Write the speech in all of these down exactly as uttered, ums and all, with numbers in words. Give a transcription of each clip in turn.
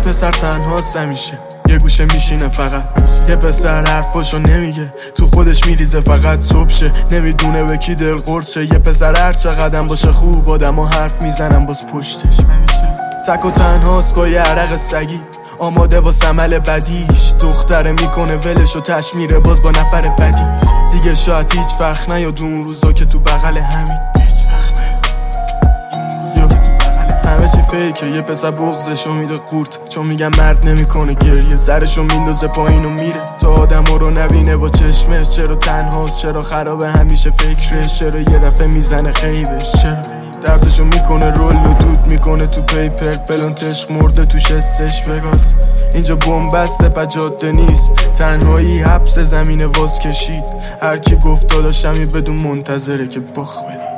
پسر تنهاست همیشه، یه گوشه میشینه فقط. یه پسر حرفاشو نمیگه، تو خودش میریزه فقط صبح شه، نمیدونه به کی دل قرص شه. یه پسر هر چقدر باشه خوب آدم و حرف میزنم باز پشتش. تک و تنهاست با یه عرق سگی، آماده واسه عمل بدیش. دختره میکنه ولش و تش میره باز با نفر بدیش. دیگه شاید هیچ وقت نیاد اون روزا که تو بغل همین همه چی فیکه. یه پسر بغضشو میده قورت، چون میگم مرد نمیکنه گریه. سرشو میندازه پایین و میره تا آدمو رو نبینه با چشمش. چرا تنهاست، چرا خرابه همیشه فکرش، چرا یه دفعه میزنه غیبش، چرا دردشو میکنه رول و دود میکنه تو پیپر. بلانت عشق مرده توش استش وگاس. اینجا بومبسته پا جاده نیست، تنهایی حبس زمین واس کشید. هر کی گفت داداشمی بدون منتظره که باخ بده.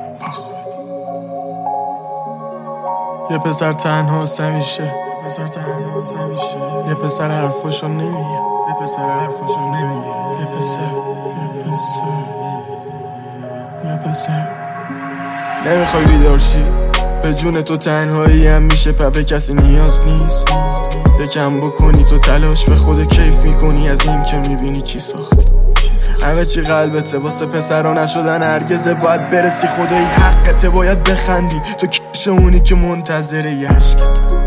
یه پسر تنهاست همیشه، یه پسر تنهاست همیشه. یه پسر حرفاشو نمیگه، یه پسر حرفاشو نمیگه. یه پسر یه پسر یه پسر نمیخوای بیدار شی، به جون تو تنهایی هم میشه پا به کسی نیاز نیست. یکم بکنی تو تلاش به خود کیف میکنی از این که میبینی چی ساختی. همه چی قلبته، واسه پسرا نشدن هرگزه باید برسی. خدایی حقته باید بخندی، تو کش اونی که منتظره یه عشقت.